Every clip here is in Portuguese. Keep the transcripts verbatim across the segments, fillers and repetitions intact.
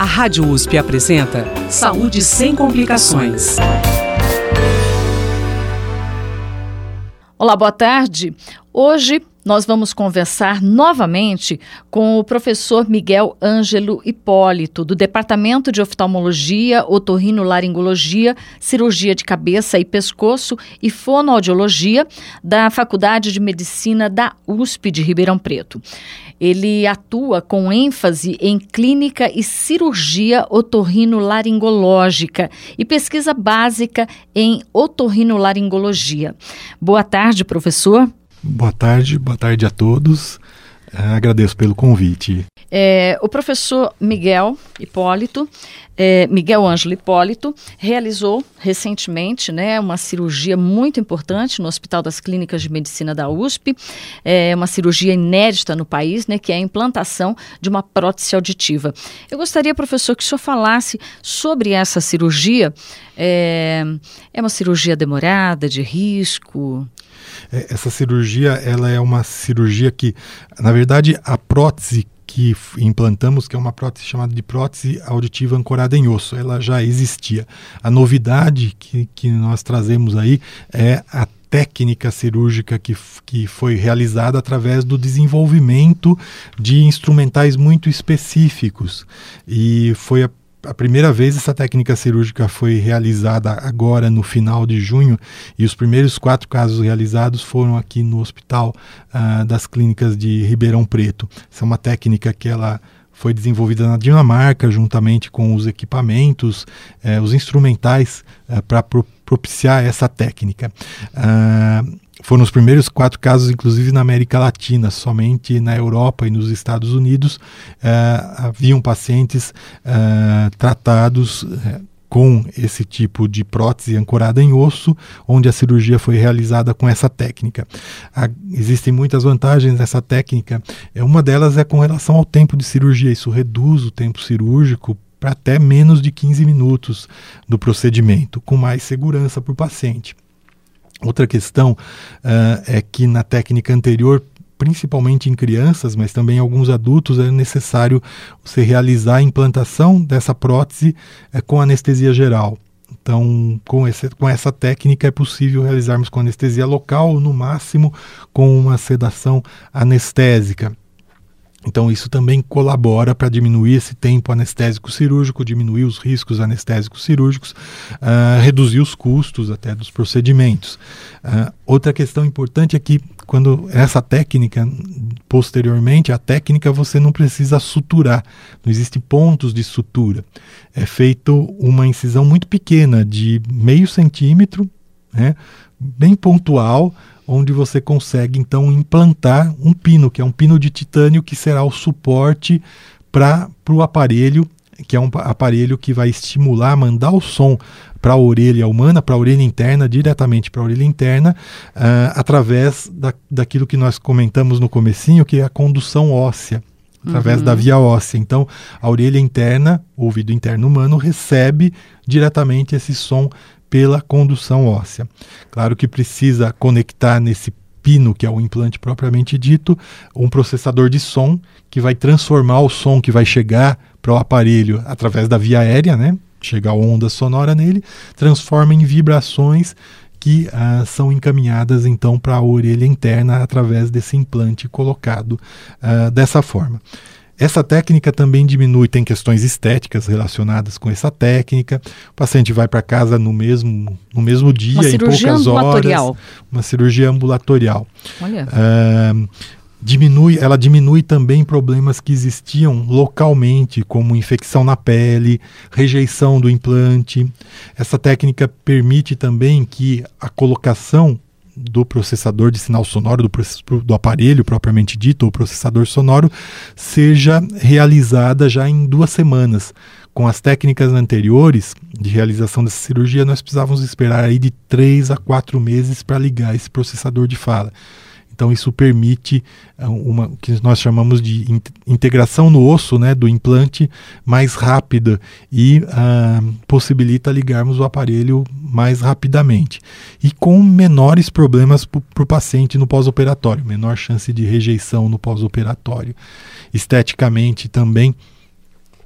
Rádio U S P apresenta Saúde Sem Complicações. Olá, boa tarde. Hoje nós vamos conversar novamente com o professor Miguel Ângelo Hipólito, do Departamento de Oftalmologia, Otorrinolaringologia, Cirurgia de Cabeça e Pescoço e Fonoaudiologia da Faculdade de Medicina da U S P de Ribeirão Preto. Ele atua com ênfase em clínica e cirurgia otorrinolaringológica e pesquisa básica em otorrinolaringologia. Boa tarde, professor. Boa tarde, boa tarde a todos. Uh, agradeço pelo convite. É, o professor Miguel Hipólito, é, Miguel Ângelo Hipólito, realizou recentemente, né, uma cirurgia muito importante no Hospital das Clínicas de Medicina da U S P, é, uma cirurgia inédita no país, né, que é a implantação de uma prótese auditiva. Eu gostaria, professor, que o senhor falasse sobre essa cirurgia. É, é uma cirurgia demorada, de risco? Essa cirurgia, ela é uma cirurgia que, na verdade, a prótese que implantamos, que é uma prótese chamada de prótese auditiva ancorada em osso, ela já existia. A novidade que, que nós trazemos aí é a técnica cirúrgica que, que foi realizada através do desenvolvimento de instrumentais muito específicos. E foi a A primeira vez essa técnica cirúrgica foi realizada agora no final de junho, e os primeiros quatro casos realizados foram aqui no Hospital uh, das Clínicas de Ribeirão Preto. Essa é uma técnica que ela foi desenvolvida na Dinamarca, juntamente com os equipamentos, eh, os instrumentais eh, para pro, propiciar essa técnica. Uh, Foram os primeiros quatro casos, inclusive na América Latina. Somente na Europa e nos Estados Unidos uh, haviam pacientes uh, tratados uh, com esse tipo de prótese ancorada em osso, onde a cirurgia foi realizada com essa técnica. Ah, existem muitas vantagens nessa técnica. Uma delas é com relação ao tempo de cirurgia. Isso reduz o tempo cirúrgico para até menos de quinze minutos do procedimento, com mais segurança para o paciente. Outra questão uh, é que na técnica anterior, principalmente em crianças, mas também em alguns adultos, é necessário você realizar a implantação dessa prótese uh, com anestesia geral. Então, com, esse, com essa técnica é possível realizarmos com anestesia local ou, no máximo, com uma sedação anestésica. Então, isso também colabora para diminuir esse tempo anestésico cirúrgico, diminuir os riscos anestésicos cirúrgicos, uh, reduzir os custos até dos procedimentos. Uh, outra questão importante é que, quando essa técnica, posteriormente, a técnica você não precisa suturar, não existem pontos de sutura. É feito uma incisão muito pequena, de meio centímetro, né, bem pontual, onde você consegue, então, implantar um pino, que é um pino de titânio, que será o suporte para o aparelho, que é um aparelho que vai estimular, mandar o som para a orelha humana, para a orelha interna, diretamente para a orelha interna, uh, através da, daquilo que nós comentamos no comecinho, que é a condução óssea, através uhum. da via óssea. Então, a orelha interna, o ouvido interno humano, recebe diretamente esse som pela condução óssea. Claro que precisa conectar nesse pino, que é o implante propriamente dito, um processador de som que vai transformar o som que vai chegar para o aparelho através da via aérea, né? Chegar a onda sonora nele, transforma em vibrações que uh, são encaminhadas então para a orelha interna através desse implante colocado uh, dessa forma. Essa técnica também diminui, tem questões estéticas relacionadas com essa técnica. O paciente vai para casa no mesmo, no mesmo dia, em poucas horas. Uma cirurgia ambulatorial. Olha. Uh, diminui, ela diminui também problemas que existiam localmente, como infecção na pele, rejeição do implante. Essa técnica permite também que a colocação do processador de sinal sonoro, do, do aparelho propriamente dito, o processador sonoro, seja realizada já em duas semanas. Com as técnicas anteriores de realização dessa cirurgia, nós precisávamos esperar aí de três a quatro meses para ligar esse processador de fala. Então isso permite uma o que nós chamamos de in, integração no osso, né, do implante mais rápida e uh, possibilita ligarmos o aparelho mais rapidamente e com menores problemas para o paciente no pós-operatório, menor chance de rejeição no pós-operatório. Esteticamente também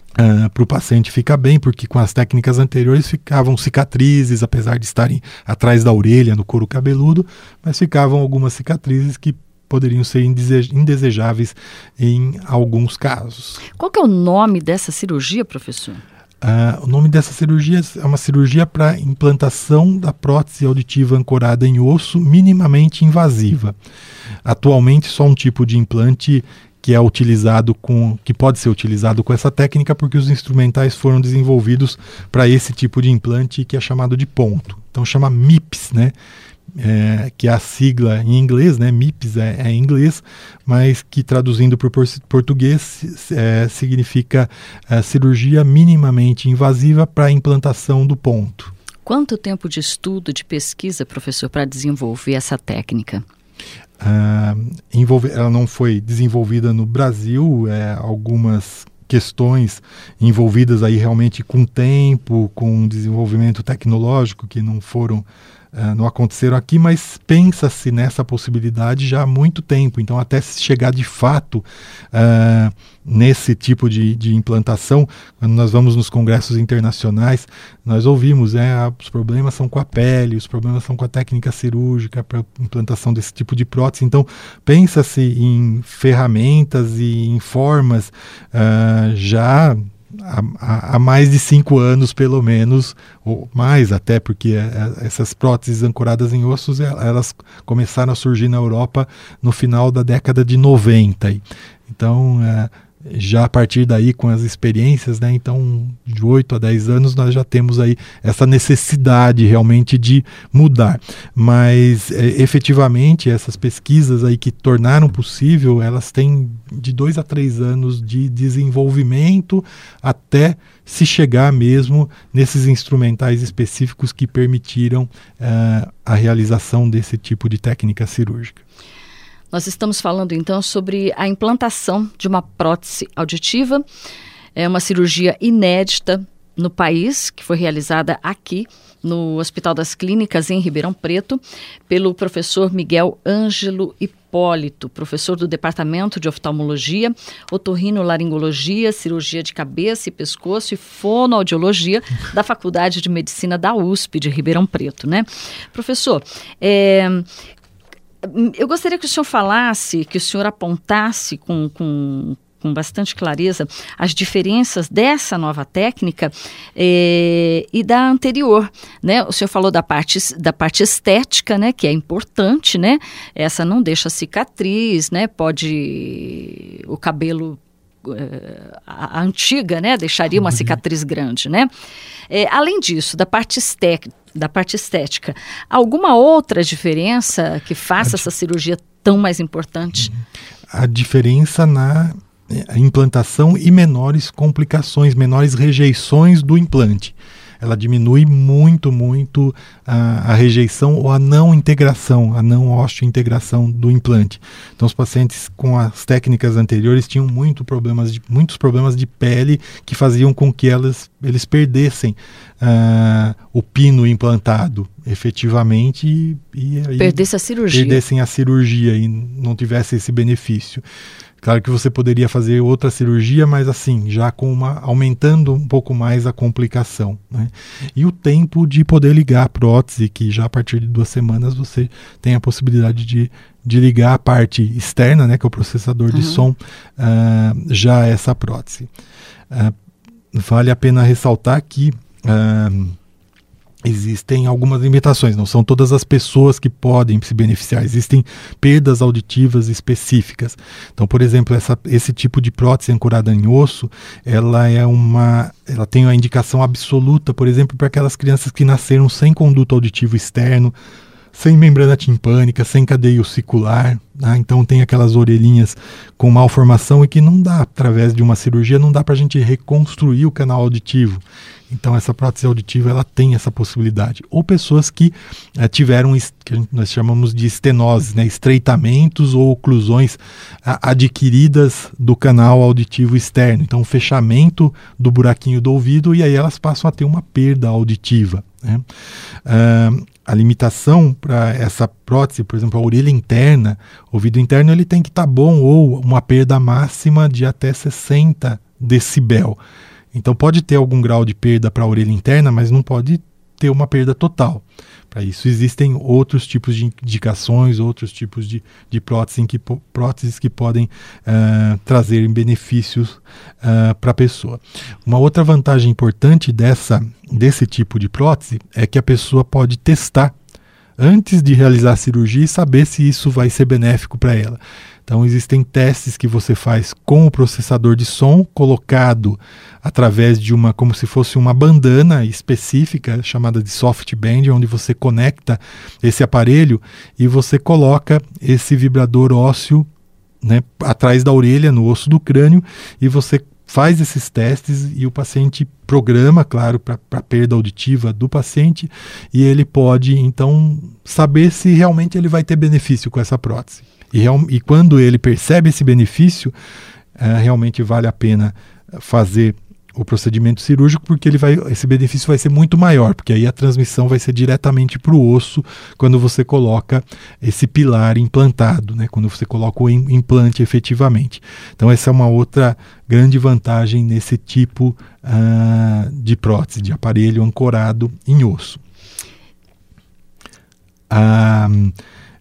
Uh, para o paciente ficar bem, porque com as técnicas anteriores ficavam cicatrizes, apesar de estarem atrás da orelha, no couro cabeludo, mas ficavam algumas cicatrizes que poderiam ser indesejáveis em alguns casos. Qual que é o nome dessa cirurgia, professor? Uh, o nome dessa cirurgia é uma cirurgia para implantação da prótese auditiva ancorada em osso minimamente invasiva. Atualmente, só um tipo de implante que é utilizado com, que pode ser utilizado com essa técnica, porque os instrumentais foram desenvolvidos para esse tipo de implante, que é chamado de ponto. Então chama M I P S, né? É, que é a sigla em inglês, né? M I P S é, é em inglês, mas que traduzindo para o português é, significa é, cirurgia minimamente invasiva para a implantação do ponto. Quanto tempo de estudo, de pesquisa, professor, para desenvolver essa técnica? Uh, envolve, ela não foi desenvolvida no Brasil, é, algumas questões envolvidas aí realmente com tempo, com desenvolvimento tecnológico que não foram Uh, não aconteceram aqui, mas pensa-se nessa possibilidade já há muito tempo. Então, até se chegar de fato uh, nesse tipo de, de implantação, quando nós vamos nos congressos internacionais, nós ouvimos, é, ah, os problemas são com a pele, os problemas são com a técnica cirúrgica para implantação desse tipo de prótese. Então, pensa-se em ferramentas e em formas uh, já Há, há mais de cinco anos, pelo menos, ou mais até, porque é, essas próteses ancoradas em ossos, elas começaram a surgir na Europa no final da década de noventa. Então, é, já a partir daí, com as experiências, né, então, de oito a dez anos, nós já temos aí essa necessidade realmente de mudar. Mas, é, efetivamente, essas pesquisas aí que tornaram possível, elas têm de dois a três anos de desenvolvimento até se chegar mesmo nesses instrumentais específicos que permitiram uh, a realização desse tipo de técnica cirúrgica. Nós estamos falando então sobre a implantação de uma prótese auditiva. É uma cirurgia inédita no país, que foi realizada aqui no Hospital das Clínicas, em Ribeirão Preto, pelo professor Miguel Ângelo Hipólito, professor do Departamento de Oftalmologia, Otorrinolaringologia, Cirurgia de Cabeça e Pescoço e Fonoaudiologia da Faculdade de Medicina da U S P de Ribeirão Preto, né? Professor, é... eu gostaria que o senhor falasse, que o senhor apontasse com, com, com bastante clareza as diferenças dessa nova técnica eh, e da anterior, né? O senhor falou da parte, da parte estética, né? Que é importante, né? Essa não deixa cicatriz, né? Pode... o cabelo... A, a antiga, né? Deixaria uma cicatriz grande, né? É, além disso, da parte estética, da parte estética, alguma outra diferença que faça essa cirurgia tão mais importante? A diferença na implantação e menores complicações, menores rejeições do implante. Ela diminui muito, muito a, a rejeição ou a não integração, a não osteointegração do implante. Então, os pacientes com as técnicas anteriores tinham muito problemas de, muitos problemas de pele que faziam com que elas, eles perdessem uh, o pino implantado efetivamente e, e aí Perdesse a cirurgia. perdessem a cirurgia e não tivesse esse benefício. Claro que você poderia fazer outra cirurgia, mas assim, já com uma, aumentando um pouco mais a complicação, né? E o tempo de poder ligar a prótese, que já a partir de duas semanas você tem a possibilidade de, de ligar a parte externa, né, que é o processador de uhum. som, uh, já essa prótese. Uh, vale a pena ressaltar que uh, existem algumas limitações, não são todas as pessoas que podem se beneficiar, existem perdas auditivas específicas. Então, por exemplo, essa, esse tipo de prótese ancorada em osso, ela é uma, ela tem a indicação absoluta, por exemplo, para aquelas crianças que nasceram sem conduto auditivo externo, sem membrana timpânica, sem cadeia ossicular, né? Então tem aquelas orelhinhas com malformação e que não dá, através de uma cirurgia, não dá para a gente reconstruir o canal auditivo. Então essa prótese auditiva, ela tem essa possibilidade. Ou pessoas que é, tiveram, que nós chamamos de estenoses, né? Estreitamentos ou oclusões a, adquiridas do canal auditivo externo. Então o fechamento do buraquinho do ouvido, e aí elas passam a ter uma perda auditiva, né? Uh, a limitação para essa prótese, por exemplo, a orelha interna, o ouvido interno, ele tem que estar tá bom, ou uma perda máxima de até sessenta decibel. Então pode ter algum grau de perda para a orelha interna, mas não pode ter uma perda total. Para isso existem outros tipos de indicações, outros tipos de, de próteses, que, próteses que podem uh, trazer benefícios uh, para a pessoa. Uma outra vantagem importante dessa, desse tipo de prótese é que a pessoa pode testar antes de realizar a cirurgia e saber se isso vai ser benéfico para ela. Então existem testes que você faz com o processador de som colocado através de uma, como se fosse uma bandana específica chamada de softband, onde você conecta esse aparelho e você coloca esse vibrador ósseo, né, atrás da orelha, no osso do crânio, e você faz esses testes e o paciente programa, claro, para a perda auditiva do paciente, e ele pode então saber se realmente ele vai ter benefício com essa prótese. E, e quando ele percebe esse benefício, uh, realmente vale a pena fazer o procedimento cirúrgico, porque ele vai, esse benefício vai ser muito maior, porque aí a transmissão vai ser diretamente para o osso quando você coloca esse pilar implantado, né, quando você coloca o implante efetivamente. Então essa é uma outra grande vantagem nesse tipo uh, de prótese, de aparelho ancorado em osso. Uh,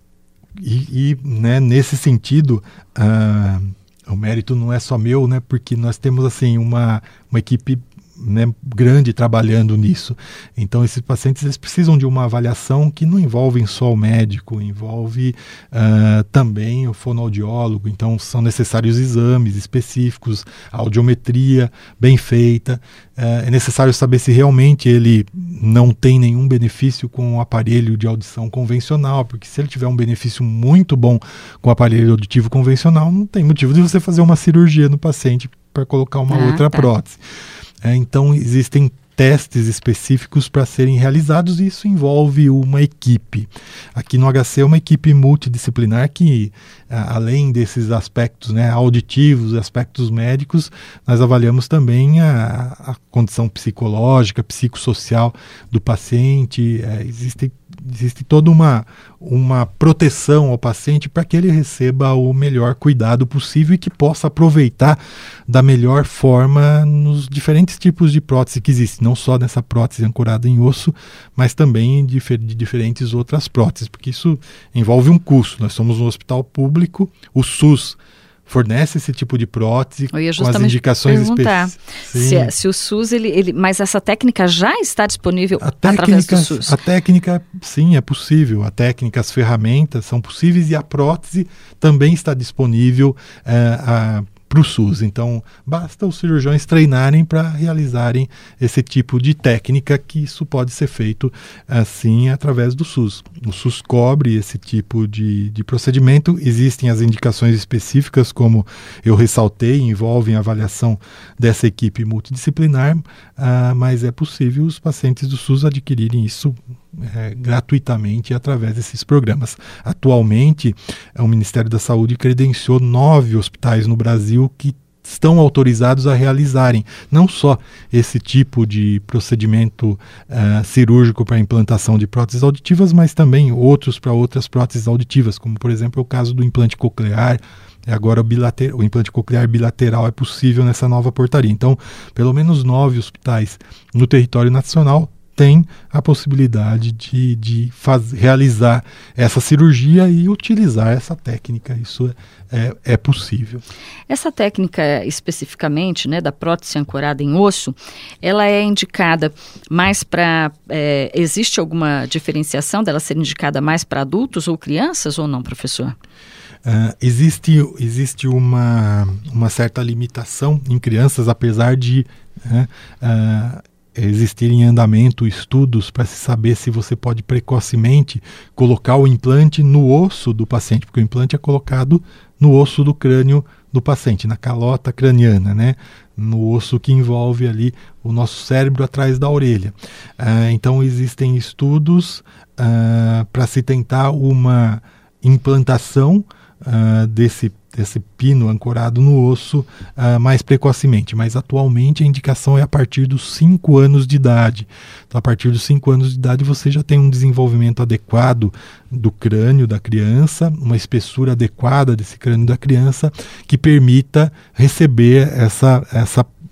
E, e né, nesse sentido, uh, o mérito não é só meu, né, porque nós temos assim, uma, uma equipe, né, grande trabalhando nisso. Então esses pacientes eles precisam de uma avaliação que não envolve só o médico, envolve uh, também o fonoaudiólogo. Então são necessários exames específicos, a audiometria bem feita. Uh, é necessário saber se realmente ele não tem nenhum benefício com o aparelho de audição convencional, porque se ele tiver um benefício muito bom com o aparelho auditivo convencional, não tem motivo de você fazer uma cirurgia no paciente para colocar uma ah, outra tá. prótese. É, então existem testes específicos para serem realizados e isso envolve uma equipe. Aqui no H C é uma equipe multidisciplinar que, a, além desses aspectos, né, auditivos, aspectos médicos, nós avaliamos também a, a condição psicológica, psicossocial do paciente. É, existe, existe toda uma, uma proteção ao paciente para que ele receba o melhor cuidado possível e que possa aproveitar da melhor forma nos diferentes tipos de prótese que existem, não só nessa prótese ancorada em osso, mas também de, de diferentes outras próteses, porque isso envolve um custo. Nós somos um hospital público, o SUS fornece esse tipo de prótese com as indicações específicas. Se, se o SUS, ele, ele, mas essa técnica já está disponível a técnica, através do SUS? A técnica, sim, é possível. A técnica, as ferramentas são possíveis e a prótese também está disponível é, a para o SUS. Então, basta os cirurgiões treinarem para realizarem esse tipo de técnica, que isso pode ser feito assim através do SUS. O SUS cobre esse tipo de, de procedimento. Existem as indicações específicas, como eu ressaltei, envolvem a avaliação dessa equipe multidisciplinar, uh, mas é possível os pacientes do SUS adquirirem isso É, gratuitamente através desses programas. Atualmente, o Ministério da Saúde credenciou nove hospitais no Brasil que estão autorizados a realizarem não só esse tipo de procedimento uh, cirúrgico para implantação de próteses auditivas, mas também outros para outras próteses auditivas, como por exemplo o caso do implante coclear. Agora o, bilater, o implante coclear bilateral é possível nessa nova portaria. Então, pelo menos nove hospitais no território nacional tem a possibilidade de, de faz, realizar essa cirurgia e utilizar essa técnica. Isso é, é possível. Essa técnica especificamente, né, da prótese ancorada em osso, ela é indicada mais para... É, existe alguma diferenciação dela ser indicada mais para adultos ou crianças ou não, professor? Uh, existe existe uma, uma certa limitação em crianças, apesar de... Uh, uh, existirem em andamento estudos para se saber se você pode precocemente colocar o implante no osso do paciente, porque o implante é colocado no osso do crânio do paciente, na calota craniana, né? No osso que envolve ali o nosso cérebro atrás da orelha. Uh, então existem estudos uh, para se tentar uma implantação uh, desse esse pino ancorado no osso uh, mais precocemente, mas atualmente a indicação é a partir dos cinco anos de idade. Então, a partir dos cinco anos de idade você já tem um desenvolvimento adequado do crânio da criança, uma espessura adequada desse crânio da criança que permita receber essa, essa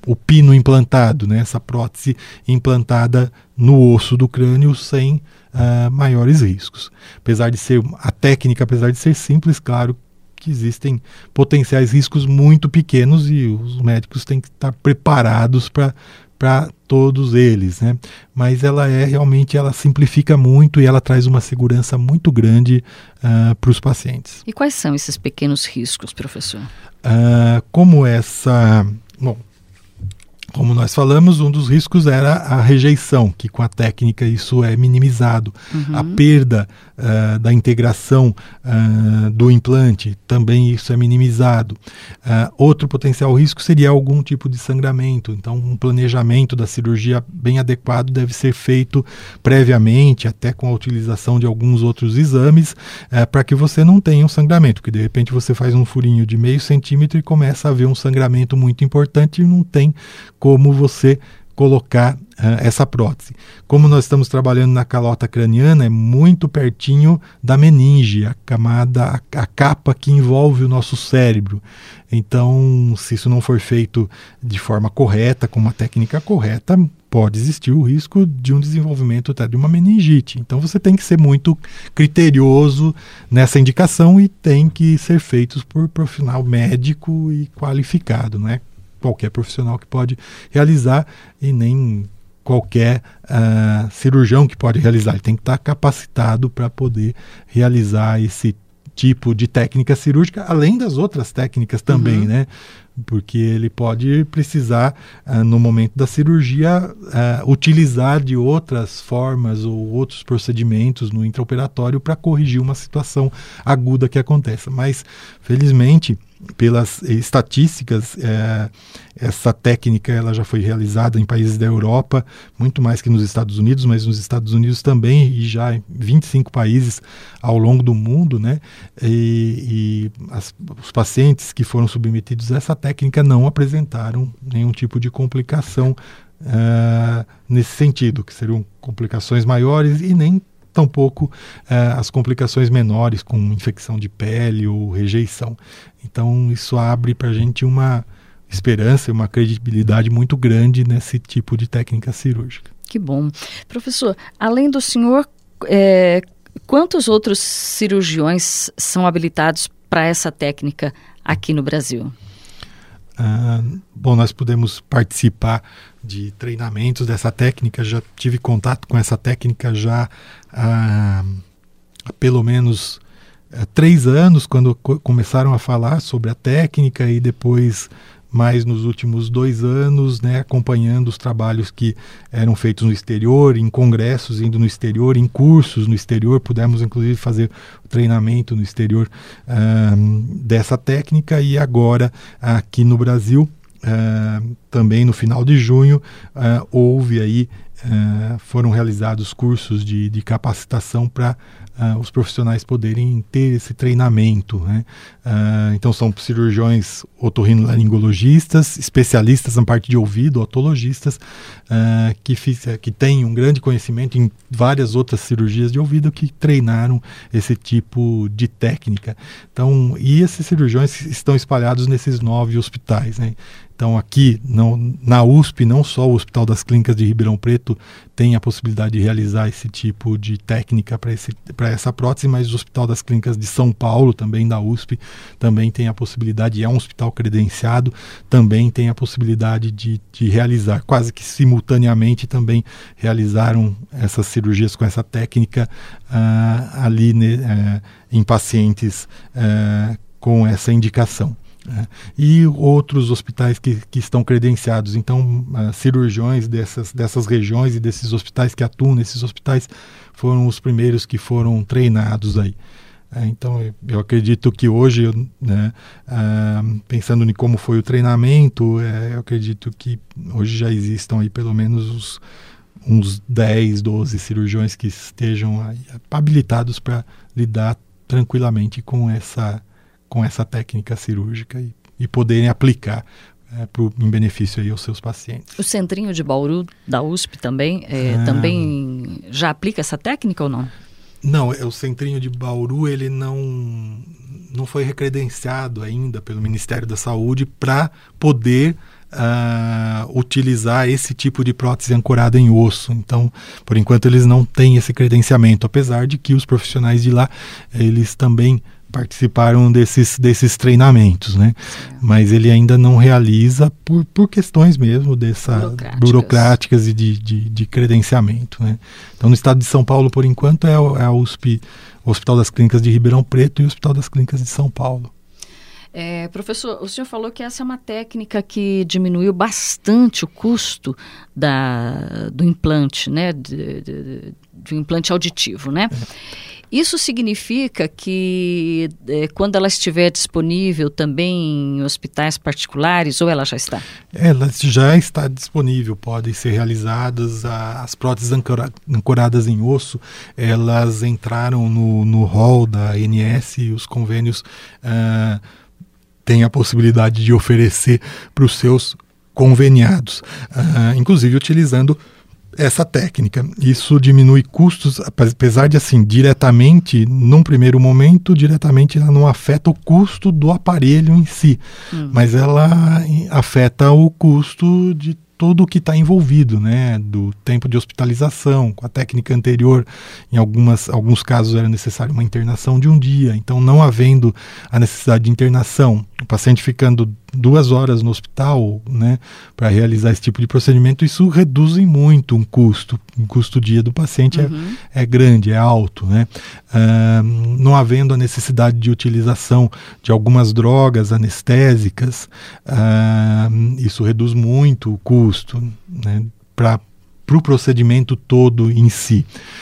o pino implantado, né? Essa prótese implantada no osso do crânio sem uh, maiores riscos. Apesar de ser, a técnica, apesar de ser simples, claro que existem potenciais riscos muito pequenos e os médicos têm que estar preparados para para todos eles, né? Mas ela é realmente, ela simplifica muito e ela traz uma segurança muito grande uh, para os pacientes. E quais são esses pequenos riscos, professor? Uh, como essa... Bom, como nós falamos, um dos riscos era a rejeição, que com a técnica isso é minimizado. Uhum. A perda uh, da integração uh, do implante, também isso é minimizado. Uh, outro potencial risco seria algum tipo de sangramento. Então, um planejamento da cirurgia bem adequado deve ser feito previamente, até com a utilização de alguns outros exames, uh, para que você não tenha um sangramento, porque de repente você faz um furinho de meio centímetro e começa a haver um sangramento muito importante e não tem como você colocar uh, essa prótese. Como nós estamos trabalhando na calota craniana, é muito pertinho da meninge, a camada, a, a capa que envolve o nosso cérebro. Então, se isso não for feito de forma correta, com uma técnica correta, pode existir o risco de um desenvolvimento até de uma meningite. Então, você tem que ser muito criterioso nessa indicação e tem que ser feitos por profissional médico e qualificado, não é qualquer profissional que pode realizar e nem qualquer uh, cirurgião que pode realizar. Ele tem que estar capacitado para poder realizar esse tipo de técnica cirúrgica, além das outras técnicas também, uhum. né? Porque ele pode precisar, uh, no momento da cirurgia, uh, utilizar de outras formas ou outros procedimentos no intraoperatório para corrigir uma situação aguda que aconteça. Mas, felizmente, pelas estatísticas, é, essa técnica ela já foi realizada em países da Europa, muito mais que nos Estados Unidos, mas nos Estados Unidos também, e já em vinte e cinco países ao longo do mundo, né? E, e as, os pacientes que foram submetidos a essa técnica não apresentaram nenhum tipo de complicação uh, nesse sentido, que seriam complicações maiores e nem tampouco uh, as complicações menores, com infecção de pele ou rejeição. Então, isso abre para a gente uma esperança e uma credibilidade muito grande nesse tipo de técnica cirúrgica. Que bom. Professor, além do senhor, é, quantos outros cirurgiões são habilitados para essa técnica aqui no Brasil? Ah, bom, nós podemos participar de treinamentos dessa técnica, já tive contato com essa técnica já há, há pelo menos há três anos, quando co- começaram a falar sobre a técnica, e depois mais nos últimos dois anos, né, acompanhando os trabalhos que eram feitos no exterior, em congressos, indo no exterior, em cursos no exterior, pudemos inclusive fazer o treinamento no exterior um, dessa técnica, e agora aqui no Brasil, uh, também no final de junho, uh, houve aí, uh, foram realizados cursos de, de capacitação para Uh, os profissionais poderem ter esse treinamento, né? Uh, então são cirurgiões otorrinolaringologistas, especialistas na parte de ouvido, otologistas, uh, que, fiz, que têm um grande conhecimento em várias outras cirurgias de ouvido, que treinaram esse tipo de técnica. Então, e esses cirurgiões estão espalhados nesses nove hospitais, né? Então, aqui não, na U S P, não só o Hospital das Clínicas de Ribeirão Preto tem a possibilidade de realizar esse tipo de técnica para essa prótese, mas o Hospital das Clínicas de São Paulo, também da U S P, também tem a possibilidade, é um hospital credenciado, também tem a possibilidade de, de realizar, quase que simultaneamente também realizaram essas cirurgias com essa técnica uh, ali né, uh, em pacientes uh, com essa indicação. É, e outros hospitais que, que estão credenciados. Então, uh, cirurgiões dessas, dessas regiões e desses hospitais que atuam nesses hospitais foram os primeiros que foram treinados aí. É, então, eu, eu acredito que hoje, eu, né, uh, pensando em como foi o treinamento, é, eu acredito que hoje já existam aí pelo menos os, uns dez, doze cirurgiões que estejam aí habilitados para lidar tranquilamente com essa com essa técnica cirúrgica e, e poderem aplicar é, pro, em benefício aí aos seus pacientes. O Centrinho de Bauru da U S P também, é, ah, também já aplica essa técnica ou não? Não, o Centrinho de Bauru ele não, não foi recredenciado ainda pelo Ministério da Saúde para poder uh, utilizar esse tipo de prótese ancorada em osso. Então, por enquanto, eles não têm esse credenciamento, apesar de que os profissionais de lá, eles também participaram desses, desses treinamentos, né? Mas ele ainda não realiza por, por questões mesmo dessa, burocráticas, burocráticas e de, de, de credenciamento, né? Então, no estado de São Paulo, por enquanto, é, é a U S P, o Hospital das Clínicas de Ribeirão Preto e o Hospital das Clínicas de São Paulo. É, professor, o senhor falou que essa é uma técnica que diminuiu bastante o custo da, do implante, né? De, de, de um implante auditivo, né? É. Isso significa que é, quando ela estiver disponível também em hospitais particulares, ou ela já está? Ela já está disponível, podem ser realizadas. A, as próteses ancora, ancoradas em osso, elas entraram no, no rol da A N S e os convênios uh, têm a possibilidade de oferecer para os seus conveniados, uh, inclusive utilizando essa técnica. Isso diminui custos, apesar de, assim, diretamente, num primeiro momento, diretamente ela não afeta o custo do aparelho em si, hum. mas ela afeta o custo de tudo o que está envolvido, né, do tempo de hospitalização. Com a técnica anterior, em algumas, alguns casos era necessário uma internação de um dia, então não havendo a necessidade de internação, o paciente ficando duas horas no hospital, né, para realizar esse tipo de procedimento, isso reduz em muito um custo. O custo dia do paciente uhum. é, é grande, é alto, né? Uh, não havendo a necessidade de utilização de algumas drogas anestésicas, uh, isso reduz muito o custo, né, para o pro procedimento todo em si.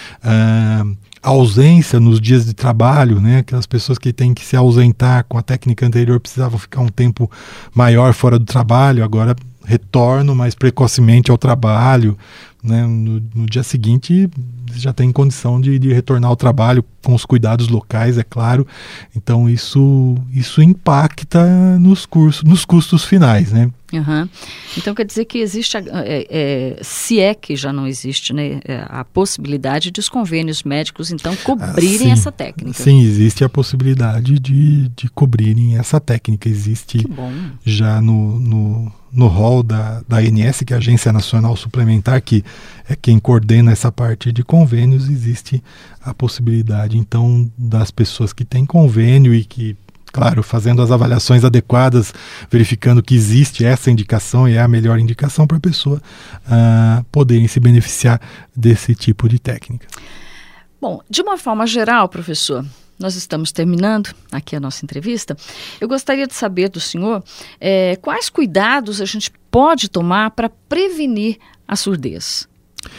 Uh, A ausência nos dias de trabalho, né? Aquelas pessoas que têm que se ausentar com a técnica anterior precisavam ficar um tempo maior fora do trabalho, agora retornam mais precocemente ao trabalho, né? No, no dia seguinte já tem condição de, de retornar ao trabalho com os cuidados locais, é claro. Então isso, isso impacta nos, cursos, nos custos finais, né? Uhum. Então quer dizer que existe, a, é, é, se é que já não existe, né, a possibilidade de os convênios médicos então cobrirem ah, sim, essa técnica. Sim, existe a possibilidade de, de cobrirem essa técnica. Existe já no, no, no rol da, da A N S, que é a Agência Nacional Suplementar, que é quem coordena essa parte de convênios, existe a possibilidade então das pessoas que têm convênio e que, claro, fazendo as avaliações adequadas, verificando que existe essa indicação e é a melhor indicação para a pessoa uh, poderem se beneficiar desse tipo de técnica. Bom, de uma forma geral, professor, nós estamos terminando aqui a nossa entrevista. Eu gostaria de saber do senhor é, quais cuidados a gente pode tomar para prevenir a surdez.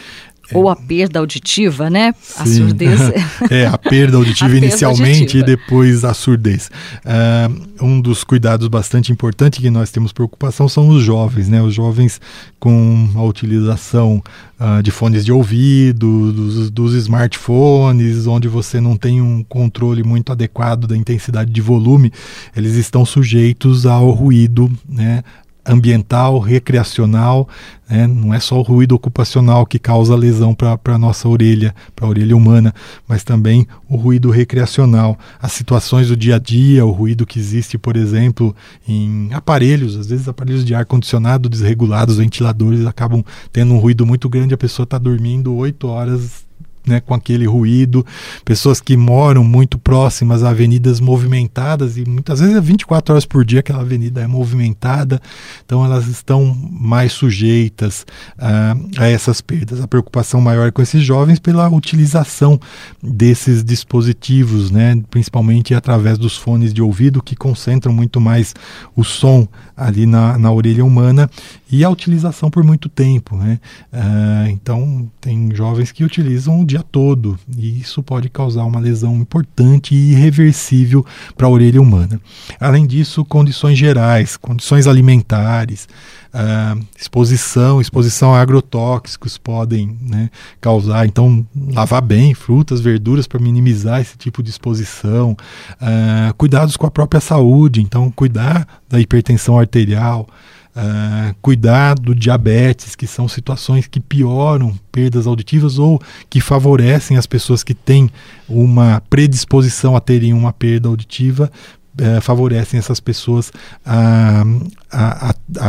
Ou a perda auditiva, né? Sim. A surdez. É, a perda auditiva a inicialmente perda auditiva. E depois a surdez. Uh, um dos cuidados bastante importantes que nós temos preocupação são os jovens, né? Os jovens com a utilização uh, de fones de ouvido, dos, dos smartphones, onde você não tem um controle muito adequado da intensidade de volume, eles estão sujeitos ao ruído, né, ambiental, recreacional, né? Não é só o ruído ocupacional que causa lesão para a nossa orelha, para a orelha humana, mas também o ruído recreacional, as situações do dia a dia, o ruído que existe, por exemplo, em aparelhos, às vezes aparelhos de ar-condicionado desregulados, ventiladores acabam tendo um ruído muito grande, a pessoa está dormindo oito horas, né, com aquele ruído, pessoas que moram muito próximas a avenidas movimentadas, e muitas vezes é vinte e quatro horas por dia aquela avenida é movimentada, então elas estão mais sujeitas uh, a essas perdas. A preocupação maior é com esses jovens pela utilização desses dispositivos, né, principalmente através dos fones de ouvido, que concentram muito mais o som ali na, na orelha humana, e a utilização por muito tempo, né? Uh, então tem jovens que utilizam o dia todo, e isso pode causar uma lesão importante e irreversível para a orelha humana. Além disso, condições gerais, condições alimentares, uh, exposição, exposição a agrotóxicos podem, né, causar, então lavar bem frutas, verduras para minimizar esse tipo de exposição, uh, cuidados com a própria saúde, então cuidar da hipertensão arterial, Uh, cuidar do diabetes, que são situações que pioram perdas auditivas ou que favorecem as pessoas que têm uma predisposição a terem uma perda auditiva, uh, favorecem essas pessoas a, a, a, a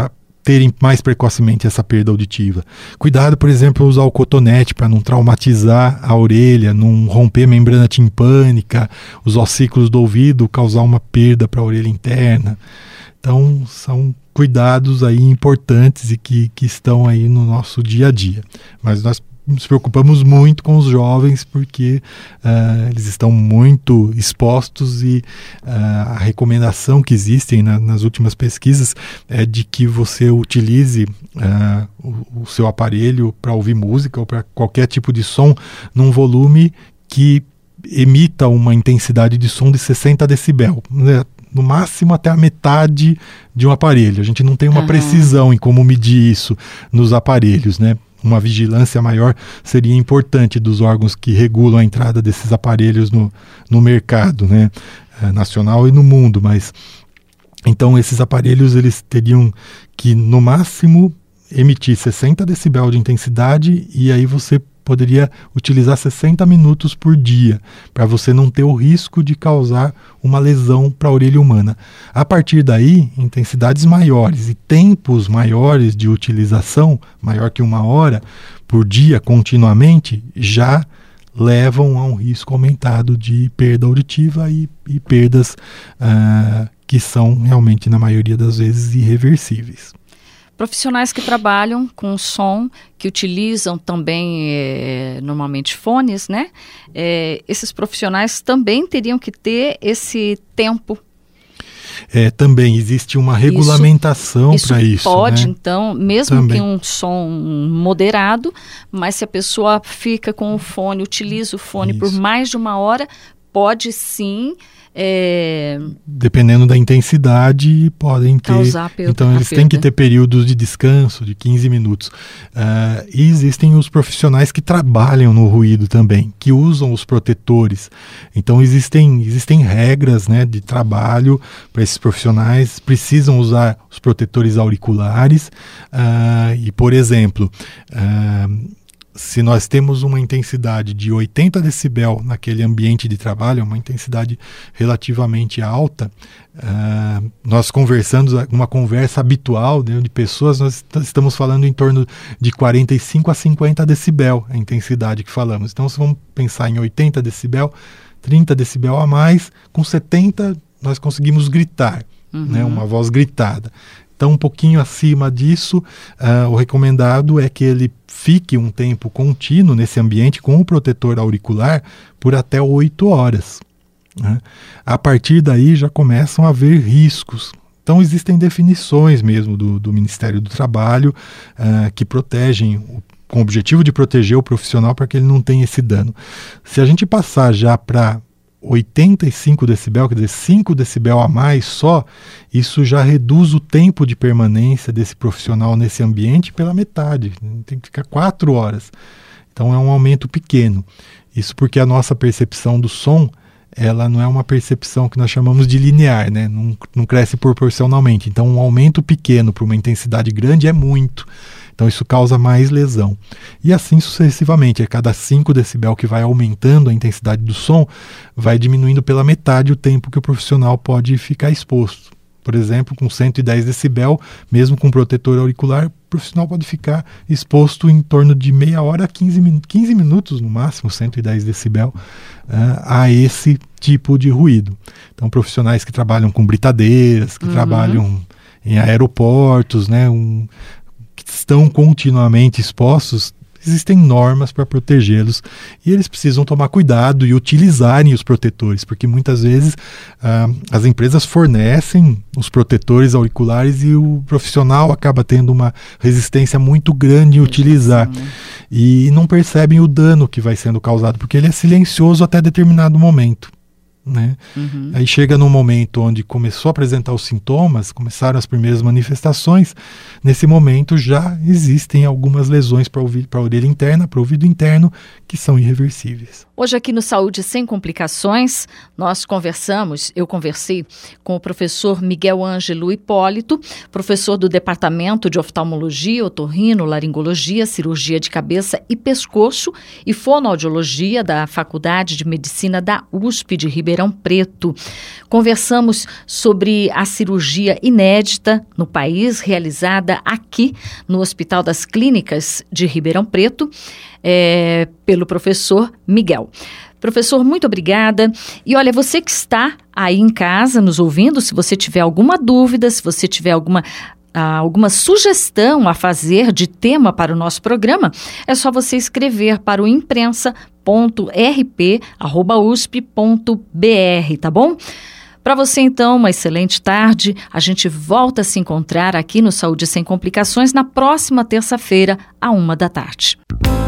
terem mais precocemente essa perda auditiva. Cuidado, por exemplo, usar o cotonete para não traumatizar a orelha, não romper a membrana timpânica, os ossículos do ouvido, causar uma perda para a orelha interna. Então, são cuidados aí importantes e que, que estão aí no nosso dia a dia. Mas nós nos preocupamos muito com os jovens porque uh, eles estão muito expostos e uh, a recomendação que existe na, nas últimas pesquisas é de que você utilize uh, o, o seu aparelho para ouvir música ou para qualquer tipo de som num volume que emita uma intensidade de som de sessenta decibel, né? No máximo até a metade de um aparelho. A gente não tem uma uhum. precisão em como medir isso nos aparelhos, né? Uma vigilância maior seria importante dos órgãos que regulam a entrada desses aparelhos no, no mercado, né, nacional e no mundo. Mas então esses aparelhos eles teriam que no máximo emitir sessenta decibel de intensidade e aí você poderia utilizar sessenta minutos por dia, para você não ter o risco de causar uma lesão para a orelha humana. A partir daí, intensidades maiores e tempos maiores de utilização, maior que uma hora por dia continuamente, já levam a um risco aumentado de perda auditiva e, e perdas uh, que são realmente, na maioria das vezes, irreversíveis. Profissionais que trabalham com som, que utilizam também é, normalmente fones, né? É, esses profissionais também teriam que ter esse tempo. É, também existe uma regulamentação para isso. Pode, né? então, mesmo também. que um som moderado, mas se a pessoa fica com o fone, utiliza o fone isso. por mais de uma hora, pode sim... É... Dependendo da intensidade, podem ter. Causar perda, então, eles têm que ter períodos de descanso de quinze minutos. Uh, e existem os profissionais que trabalham no ruído também, que usam os protetores. Então, existem, existem regras, né, de trabalho para esses profissionais. Precisam usar os protetores auriculares. Uh, e, por exemplo... Uh, se nós temos uma intensidade de oitenta decibel naquele ambiente de trabalho, uma intensidade relativamente alta, uh, nós conversando, uma conversa habitual, né, de pessoas, nós estamos falando em torno de quarenta e cinco a cinquenta decibel, a intensidade que falamos. Então, se vamos pensar em oitenta decibel, trinta decibel a mais, com setenta nós conseguimos gritar, uhum. né, uma voz gritada. Então, um pouquinho acima disso, uh, o recomendado é que ele fique um tempo contínuo nesse ambiente com o protetor auricular por até oito horas. Né? A partir daí já começam a haver riscos. Então, existem definições mesmo do, do Ministério do Trabalho uh, que protegem, o, com o objetivo de proteger o profissional para que ele não tenha esse dano. Se a gente passar já para oitenta e cinco decibel, quer dizer, cinco decibel a mais só, isso já reduz o tempo de permanência desse profissional nesse ambiente pela metade. Tem que ficar quatro horas. Então é um aumento pequeno. Isso porque a nossa percepção do som, ela não é uma percepção que nós chamamos de linear, né? Não, não cresce proporcionalmente. Então um aumento pequeno para uma intensidade grande é muito. Então isso causa mais lesão. E assim sucessivamente, a cada cinco decibel que vai aumentando a intensidade do som, vai diminuindo pela metade o tempo que o profissional pode ficar exposto. Por exemplo, com cento e dez decibel, mesmo com protetor auricular, o profissional pode ficar exposto em torno de meia hora a quinze, min- quinze minutos, no máximo, cento e dez decibel, uh, a esse tipo de ruído. Então, profissionais que trabalham com britadeiras, que uhum. trabalham em aeroportos, né, um... que estão continuamente expostos, existem normas para protegê-los e eles precisam tomar cuidado e utilizarem os protetores, porque muitas vezes ah, as empresas fornecem os protetores auriculares e o profissional acaba tendo uma resistência muito grande em utilizar e não percebem o dano que vai sendo causado, porque ele é silencioso até determinado momento. Né? Uhum. Aí chega num momento onde começou a apresentar os sintomas, começaram as primeiras manifestações, nesse momento já existem algumas lesões para a orelha interna, para o ouvido interno, que são irreversíveis. Hoje aqui no Saúde Sem Complicações, nós conversamos, eu conversei com o professor Miguel Ângelo Hipólito, professor do Departamento de Oftalmologia, Otorrino, Laringologia, Cirurgia de Cabeça e Pescoço e Fonoaudiologia da Faculdade de Medicina da U S P de Ribeirão Ribeirão Preto. Conversamos sobre a cirurgia inédita no país, realizada aqui no Hospital das Clínicas de Ribeirão Preto, é, pelo professor Miguel. Professor, muito obrigada. E olha, você que está aí em casa nos ouvindo, se você tiver alguma dúvida, se você tiver alguma, ah, alguma sugestão a fazer de tema para o nosso programa, é só você escrever para o imprensa ponto r p arroba u s p ponto b r, tá bom? Para você, então, uma excelente tarde. A gente volta a se encontrar aqui no Saúde Sem Complicações na próxima terça-feira, à uma da tarde.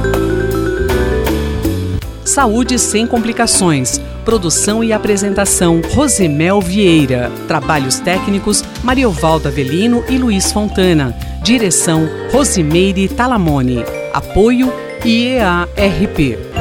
Saúde Sem Complicações. Produção e apresentação, Rosemel Vieira. Trabalhos técnicos, Mariovaldo Avelino e Luiz Fontana. Direção, Rosimeire Talamone. Apoio, I E A R P.